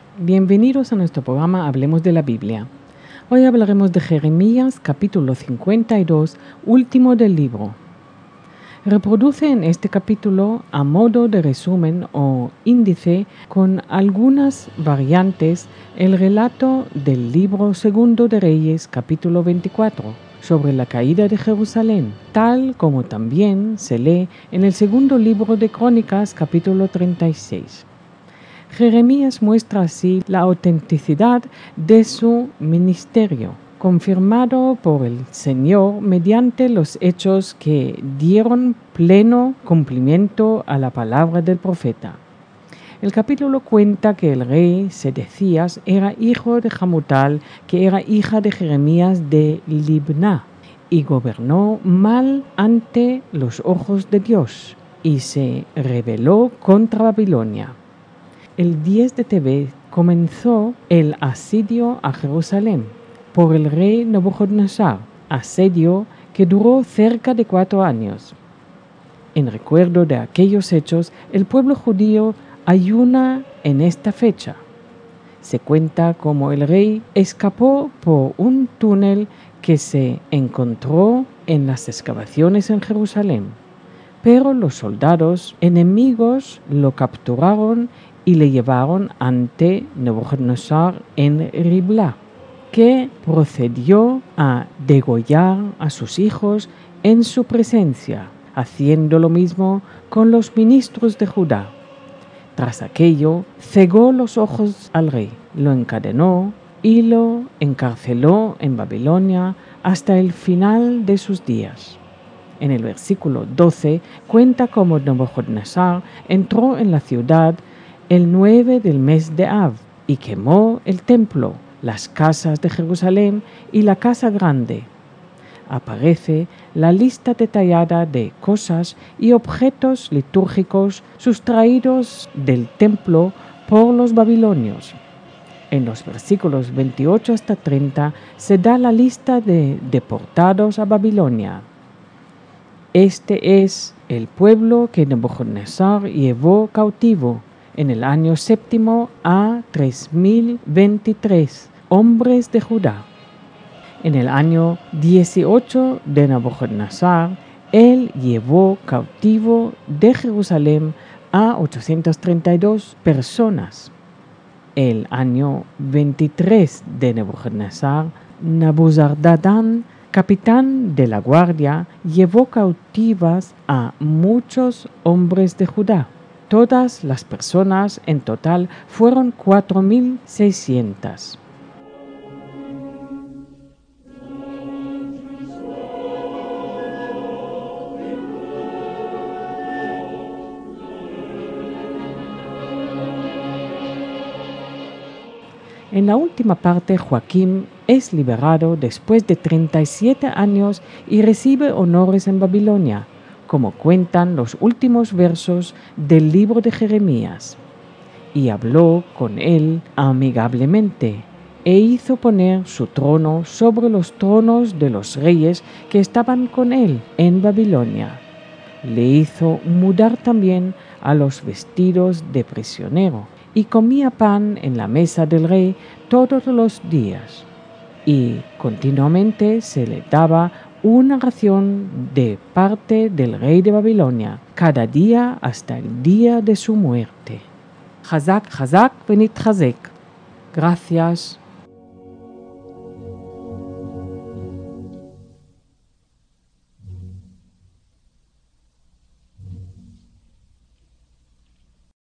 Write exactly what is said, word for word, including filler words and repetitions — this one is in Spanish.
Bienvenidos a nuestro programa Hablemos de la Biblia. Hoy hablaremos de Jeremías capítulo cincuenta y dos, último del libro. Reproduce en este capítulo a modo de resumen o índice con algunas variantes el relato del libro segundo de Reyes capítulo veinticuatro sobre la caída de Jerusalén, tal como también se lee en el segundo libro de Crónicas capítulo treinta y seis. Jeremías muestra así la autenticidad de su ministerio, confirmado por el Señor mediante los hechos que dieron pleno cumplimiento a la palabra del profeta. El capítulo cuenta que el rey Sedecías era hijo de Hamutal, que era hija de Jeremías de Libná, y gobernó mal ante los ojos de Dios, y se rebeló contra Babilonia. El diez de Tebet comenzó el asedio a Jerusalén por el rey Nabucodonosor, asedio que duró cerca de cuatro años. En recuerdo de aquellos hechos, el pueblo judío ayuna en esta fecha. Se cuenta cómo el rey escapó por un túnel que se encontró en las excavaciones en Jerusalén, pero los soldados enemigos lo capturaron y le llevaron ante Nabucodonosor en Ribla, que procedió a degollar a sus hijos en su presencia, haciendo lo mismo con los ministros de Judá. Tras aquello, cegó los ojos al rey, lo encadenó y lo encarceló en Babilonia hasta el final de sus días. En el versículo doce cuenta cómo Nabucodonosor entró en la ciudad el nueve del mes de Av y quemó el templo, las casas de Jerusalén y la casa grande. Aparece la lista detallada de cosas y objetos litúrgicos sustraídos del templo por los babilonios. En los versículos veintiocho hasta treinta se da la lista de deportados a Babilonia. Este es el pueblo que Nabucodonosor llevó cautivo en el año séptimo a tres mil veintitrés hombres de Judá. En el año dieciocho de Nabucodonosor, él llevó cautivo de Jerusalén a ochocientas treinta y dos personas. El año veintitrés de Nabucodonosor, Nabuzaradán, capitán de la guardia, llevó cautivas a muchos hombres de Judá. Todas las personas en total fueron cuatro mil seiscientas. En la última parte, Joaquín es liberado después de treinta y siete años y recibe honores en Babilonia, como cuentan los últimos versos del libro de Jeremías. Y habló con él amigablemente, e hizo poner su trono sobre los tronos de los reyes que estaban con él en Babilonia. Le hizo mudar también a los vestidos de prisionero, y comía pan en la mesa del rey todos los días, y continuamente se le daba una ración de parte del rey de Babilonia, cada día hasta el día de su muerte. Chazak, chazak, venitchazek. Gracias.